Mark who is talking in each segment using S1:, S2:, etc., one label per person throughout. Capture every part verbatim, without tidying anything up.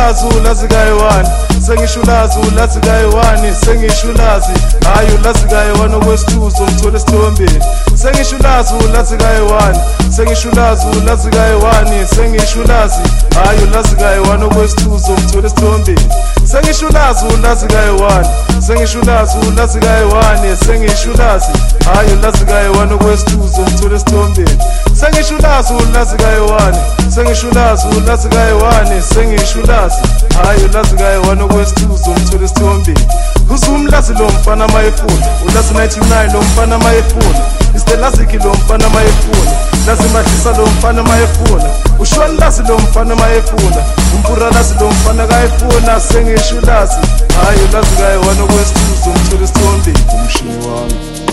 S1: ulazi ulazi kayiwani sengisho ulazi ulazi kayiwani sengisho ulazi hayi ulazi kayiwani okwesithuzo ngithole esithombeni sengisho ulazi ulazi kayiwani sengisho ulazi ulazi kayiwani sengisho ulazi hayi ulazi kayiwani okwesithuzo ngithole esithombeni sengisho ulazi ulazi kayiwani sengisho ulazi ulazi kayiwani sengisho ulazi hayi ulazi kayiwani okwesithuzo ngithole esithombeni sengisho ulazi ulazi kayiwani sengisho ulazi ulazi kayiwani sengisho ulazi hayi ulazi kayiwani okwesithuzo ngithole esithombeni uzumlazi lo mfana mayefuna ulazi ninety nine lo mfana mayefuna istelaziki lo mfana mayefuna lazi madlisa lo mfana mayefuna ushwani lazi lo mfana mayefuna umpura lazi lo mfana kayefuna sengisho ulazi hayi ulazi kayiwani okwesithuzo ngithole esithombeni umshini wami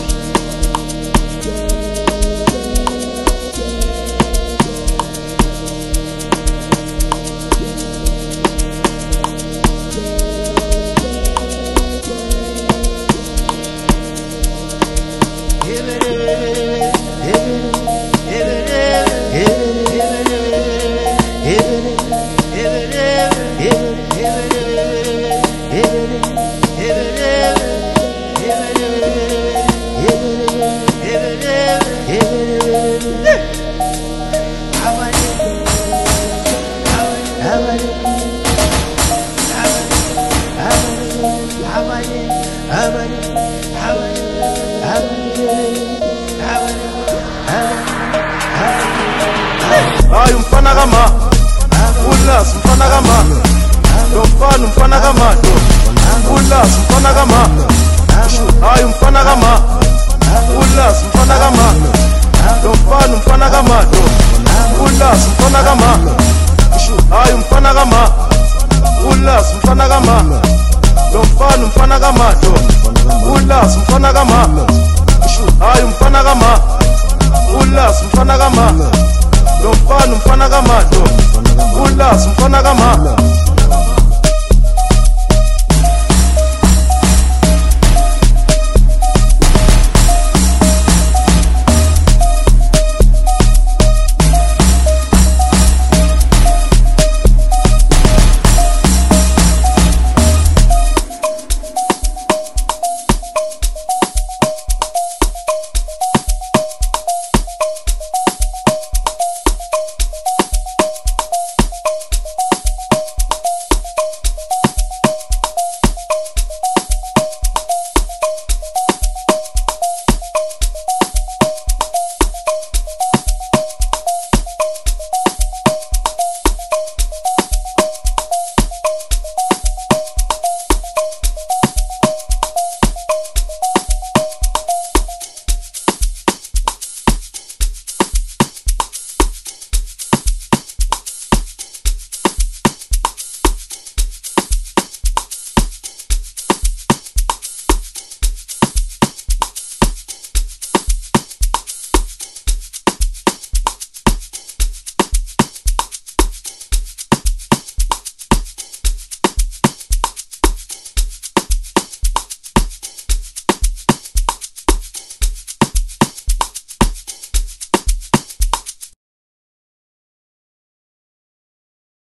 S1: hayi umfana kama ulazi umfana kama lo mfana umfana kama ulazi umfana kama hayi umfana kama ulazi umfana kama lo mfana umfana kama ulazi umfana kama hayi umfana kama ulazi umfana kama lo mfana umfana kama ulazi umfana kama hayi umfana kama ulazi umfana kama lo mfana umfana kama ulazi umfana kama